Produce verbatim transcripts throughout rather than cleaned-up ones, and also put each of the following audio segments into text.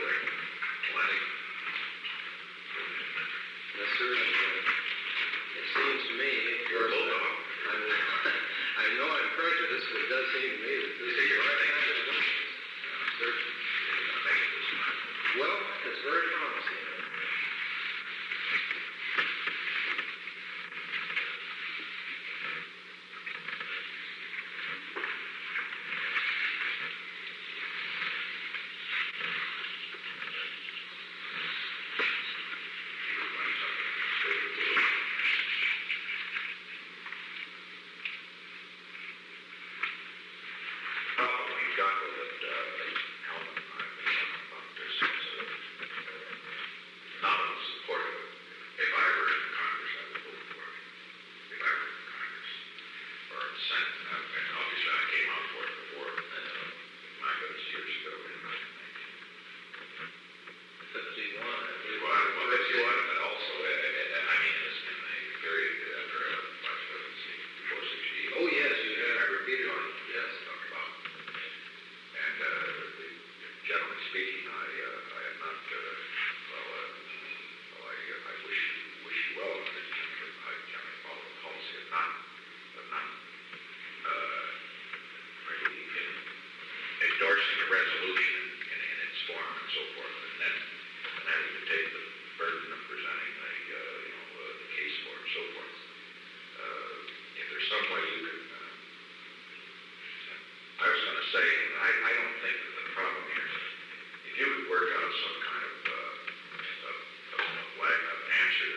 there? Plenty. Yes, sir. And, uh, it seems to me, of You're a course, bulldog. uh, I'm, I know I'm prejudiced, but it does seem to me that this is You're the right right. kind of business. Sir. You're gonna make it this time. Well, it's very promising. Problem we've got with it, uh, Helen and I have been talking about this, is, uh, not in support of it. If I were in Congress, I would vote for it. If I were in Congress or in the Senate, uh, and obviously I came out for it before, uh, my goodness, years ago in nineteen fifty-one, I believe. Well, well, if you want, but also, uh, uh, I mean, it's in the period after uh, March presidency, before sixty-eight. Oh, yes, you have. I repeated on it, yes, talk about. And, uh, generally speaking, I, uh, I am not, uh, well, uh, well, I, I wish, wish you well, and I generally follow the policy of not, of not, uh, really in- endorsing a resolution in, in its form and so forth, and then, and having to take the burden of presenting the, uh, you know, uh, the case for it and so forth. Uh, if there's some way you can, uh, I was going to say, I, I don't think that the problem here is if you could work out some kind of, uh, of, of, of, way- of answer to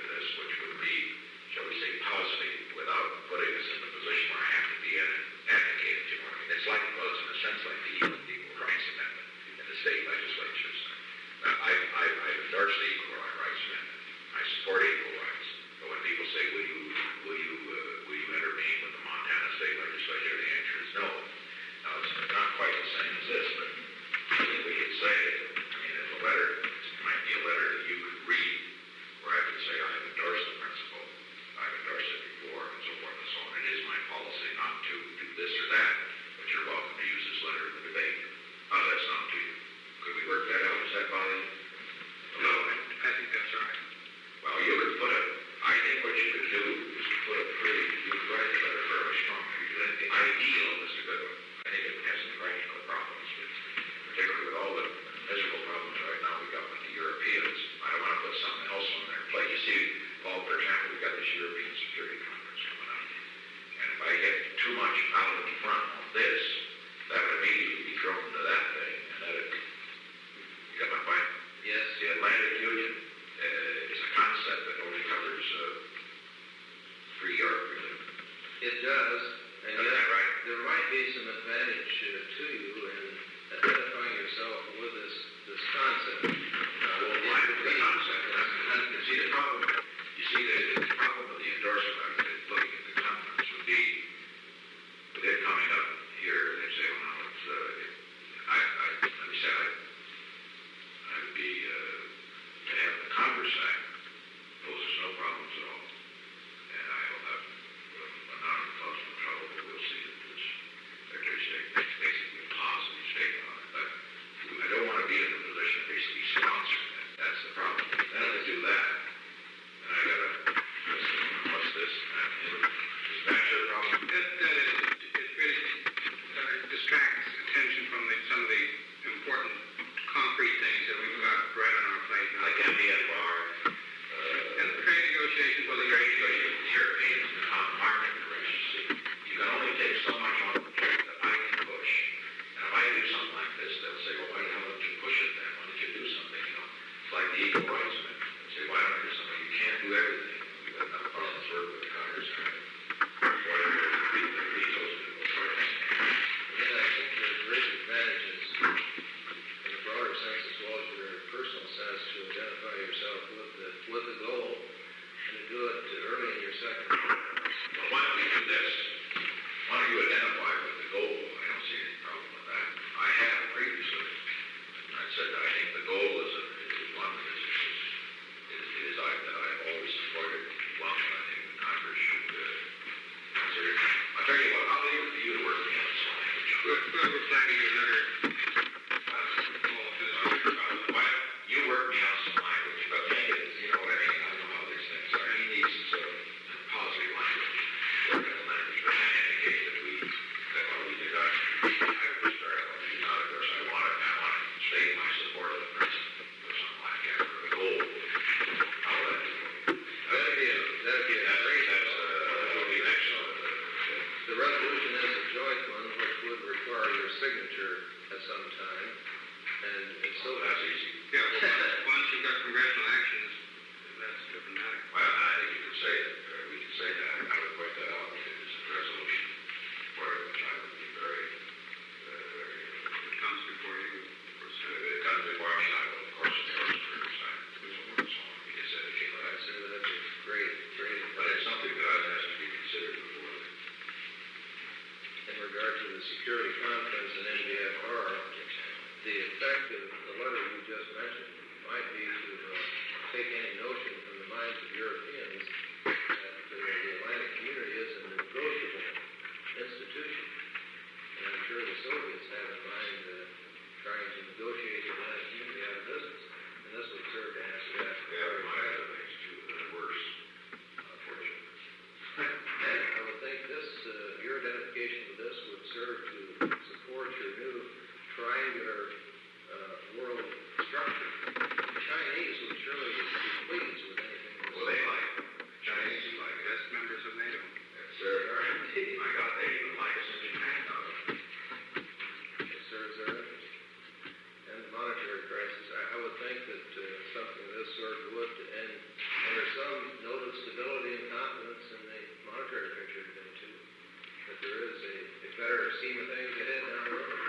of the letter you just mentioned might be to uh, take any notion from the minds of Europeans that uh, the Atlantic community is a negotiable institution. And I'm sure the Soviets have in mind uh, trying to negotiate the Atlantic community out of business. And this would serve to answer that. Yeah, my other things too that are worse, unfortunately. And I would think this, uh, your identification with this would serve to support your new triangular uh, world structure. The Chinese would surely be pleased with anything. Well, they like it. The Chinese like it. Best members of NATO. Yes, sir. My God, they even like us in Japan now. It serves their interest. And the monetary crisis, I, I would think that uh, something of this sort would end under some note of stability and confidence in the monetary picture today, too. That there is a, a better scheme of things ahead down the road.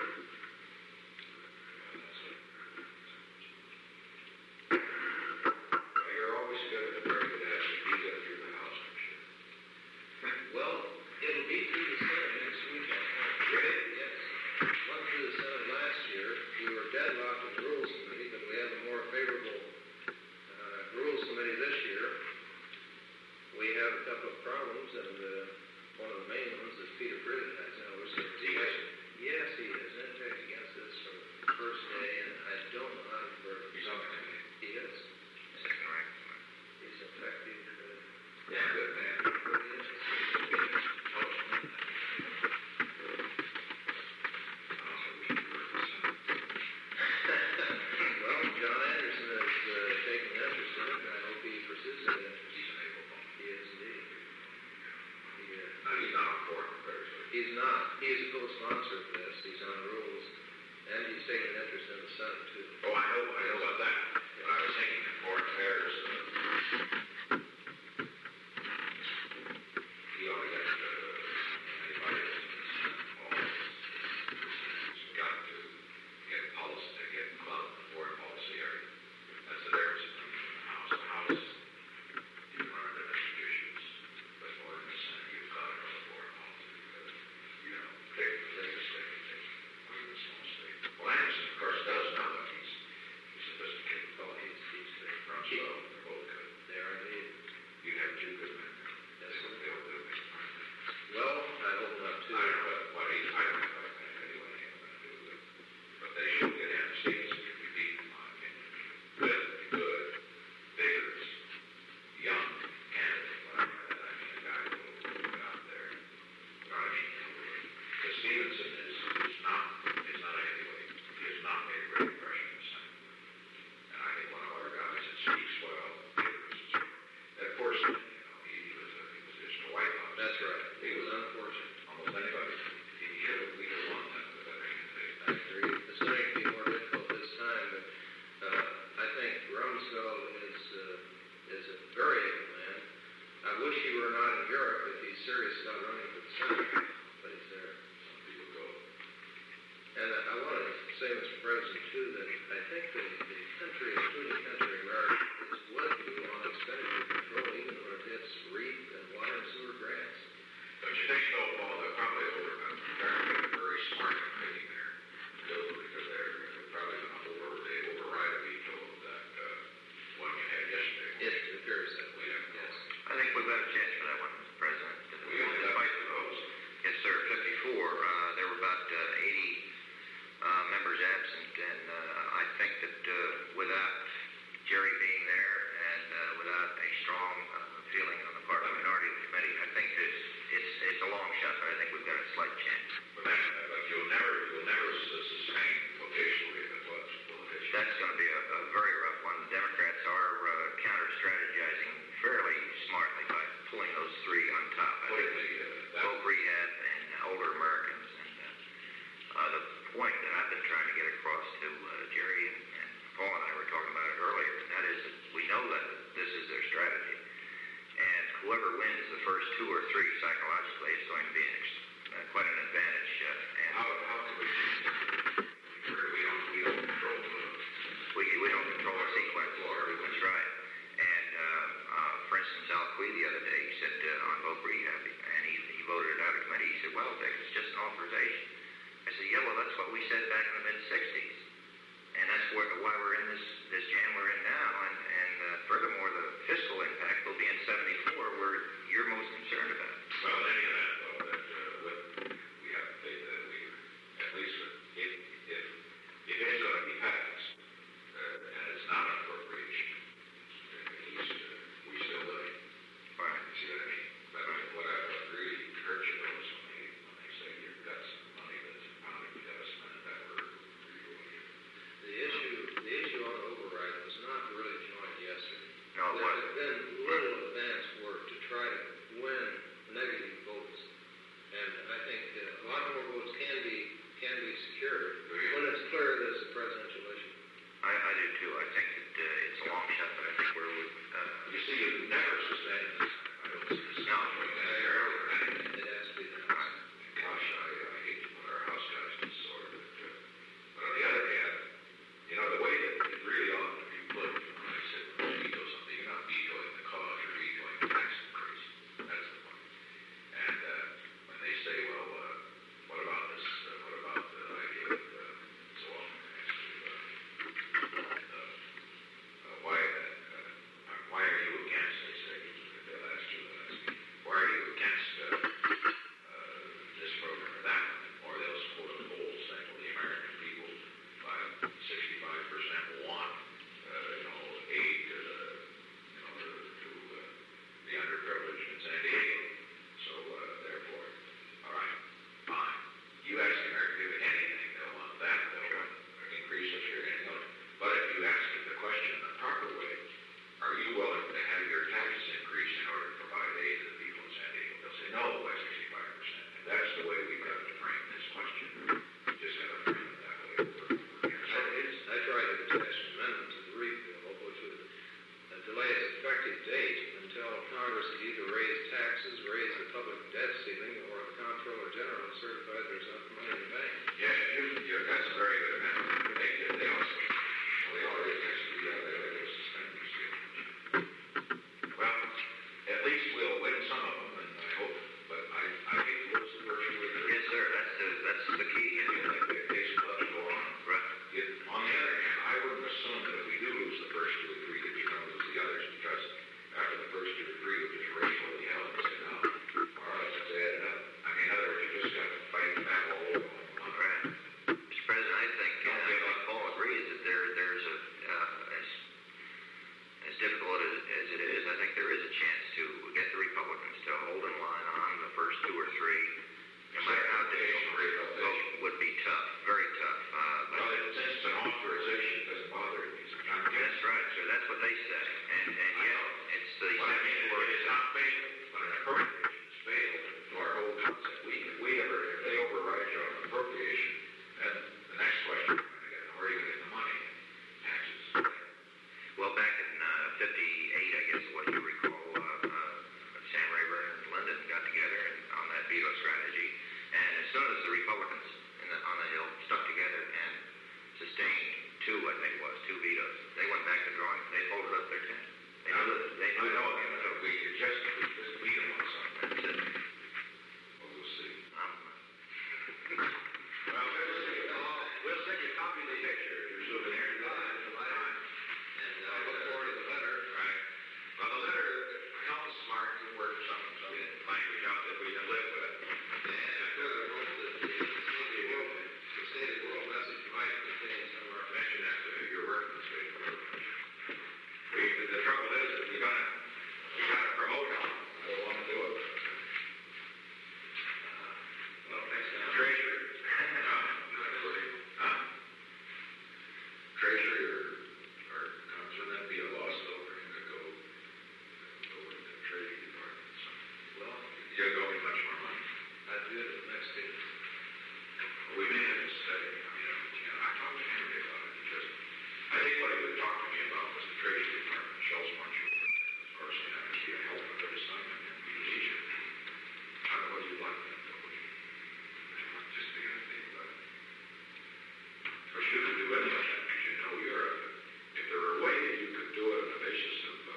Well, you're always good at a very good attitude. Be good through the house, I'm sure. Well, it'll be through the Senate next week. Really? Yes. Went through the Senate last year. We were deadlocked in the Rules Committee, but we have a more favorable uh, Rules Committee this year. We have a couple of problems, and uh, one of the main ones is Peter Pridden has now received. Yes. Yes, he is. In fact, against this from the first day, and I don't know how to convert it. He's on the committee. He is. Second rank. He's effective. Uh, Yeah, good man. what he is. Well, John Anderson has uh, taken an interest in it, and I hope he pursues that interest. He's an able bone. He is indeed. He, uh, No, he's not on board, very good. he's not. He is a co-sponsor of this. He's on the rules, and he's taken an interest in the Senate, too. Oh, I know, I know about that. But I was thinking in foreign affairs, uh, he ought to get, uh, anybody that's involved. He's got to get policy, to get club in the foreign policy area. That's the difference between the House. The House, you learn domestic issues, but more in the Senate, you've got to go to foreign policy because, you know, take, take a state, take a small state. Well, Anderson, of course, does know that he's, he's sophisticated fellow. He's, he's the Rumsfeld, they're both good. They are indeed. You have two good men. That's what they'll do. Well, I hope not, too. I don't know what he, I don't know what anyone ain't gonna do with it. But they should get in. Stevens should be beaten, in my opinion. Good, good, vigorous, young candidate. When I mean that, I mean a guy who will get out there. You know what I mean? Because Stevenson is, is not, is not a heavyweight. He has not made a great impression in the Senate. And I think one of our guys that speaks well, vigorous, that person, you know, he, he was a, he was just a white house. That's right. He was unfortunate. Almost anybody, he could have, we could have won that, but that ain't the I agree. It's going to be more difficult this time, but uh, I think Rumsfeld is uh, is a very able man. I wish he were not in Europe if he's serious about running for the Senate, but he's there. Some people go. And I, I want to say, Mister President, too, that I think that the country, including country America, is with you on expenditure control, even when it hits REAP and water and sewer grants. Don't you think so, Paul? They're probably over, they're very smart committee there, too, because they're probably going to over, they override a veto of that, uh, one you had yesterday. It appears that way, Yeah. yes. I think we've got a chance for that one, Mister President. We only got Despite two of those. Yes, sir, fifty-four. Uh, there were about uh, eighty uh, members absent, and uh, I think that uh, see, you never sustain this. I don't see this. No, Like that earlier. It has to be done. Gosh, I, I hate to put our house guys to the sword, but, uh, but on the other hand, you know, the way that it really ought to be put, when I said veto something, you're not vetoing the cause, you're vetoing the tax increase. That's the point. And uh, when they say, well, uh, what about this, uh, what about the idea of, uh, so often asked you, uh, uh, uh, why, uh, uh, why are you against, they say, they'll ask you, they'll ask me, why are you against uh, uh, this program or that one? Or they'll quote a poll saying, well, the American people, by sixty-five percent want, uh, you know, aid to the, you know, to, to uh, the underprivileged in San Diego. So, uh, therefore, all right, fine. You ask the American people anything, they'll want that, they'll want an increase of your anything else. But if you ask it the question the proper way, are you willing to have your taxes increase in order to provide aid to the people in San Diego? They'll say no by sixty-five percent. And that's the way we've got to frame this question. We just got to frame it that way. I, I tried to attach an amendment to the REAP bill, which would uh, delay its effective date until Congress had either raised taxes, raised the public debt ceiling, or the Comptroller General certified there's enough money in the bank. Yeah, you, you, that's a very good amendment. They, they also, well, they already actually, yeah, they already suspend these deals. Well, at least we'll win some of them, and I hope, but I, I hate to lose the virtue of the Yes, sir, that's the, that's the key. I mean, like, it takes a lot to go on. Right. If, on the other hand, I wouldn't assume that if we do lose the first two or three, that you're going to lose the others, because after the first two or three, you'll just raise holy hell and say, no, all right, let's add it up. I mean, in other words, you just got to fight the battle all over. Right. Mister President, I think, uh, I think Paul agrees that there, there's a, uh, as, as difficult as, as it is, I think there is a chance to get the Republicans to hold in line on the first two or three, no matter how difficult the vote would be tough, very tough. Uh, but Well, it- since it's an authorization, it doesn't bother me. So I'm that's against right, sir, that's what they say, and, and yet, it's the Well, I mean, second it- word. it's not fatal, but an appropriation's fatal to our whole concept. We, if we ever, if they override your appropriation, then the next question, where are you going to get the money? Taxes. Well, back in uh, fifty-eight, I guess, what you recall, uh, uh, Sam Rayburn and Lyndon got together and, on that veto strategy, and as soon as the Republicans in the, on the Hill stuck together and sustained two, I think it was, two vetoes, they went back to drawing. They folded up their tent. They knew that they I knew know, that. but we could just, we could just beat them on something. That's it. Well, we'll see. Um, Well, we'll see. We'll send you a copy of the picture, your souvenir. And uh, I look forward to the letter. Right. Well, the letter, Alan's smart, he worked some, some language out that we can live with. And I further hope that the, the State of World, the State of World message might contain some of our Mention that to your work in the state. We, the trouble is, that we gotta, we gotta promote it. I don't want to do it. well, thanks, Tom. Treasury. Huh? Treasury or, or concern, that'd be a loss though, for him to go, go into the Treasury Department. So, Well, you're going to much more money. I'd do it at the next stage. We may have to study, I mean, you know, I talked to Henry about it because I think what he would talk to me about was the Treasury Department. Shell's want you over there as far as you know, to be a help with assignment in Indonesia. I don't know what you'd like them to do. I'm just beginning to think about it. Of course, you could do any of that because you know Europe. If there were a way that you could do it on the basis of, uh,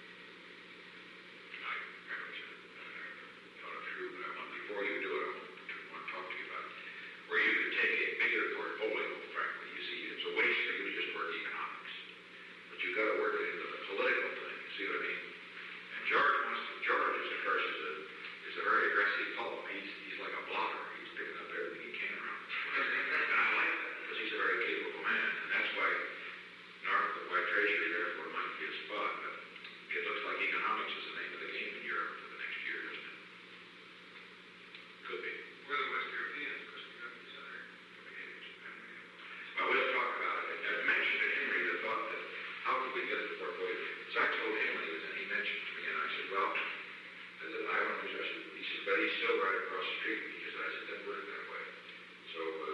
I, I don't know, thought it through, but I want, before you do it, I want to, want to talk to you about it, where you could take a bigger portfolio, frankly. You see, it's a waste for you to just work economics. But you've got to work it into the political thing, you see what I mean? And George wants to, George is, of course, is a, is a very aggressive fellow. He's, he's like a blogger. He's picking up everything he can around. And I like that, because he's a very capable man. And that's why North, why Treasury, therefore, might be a spot. But it looks like economics is the name of the game in Europe for the next year, doesn't it? Could be. We're the West Europeans, because we got these other Well, we'll talk about it. I mentioned to Henry the thought that how could we get the portfolio? So I told him when he was in, he mentioned to me, and I said, well, I said, I don't know, he said, but he's still right across the street. He said, I said, doesn't work that way. So uh,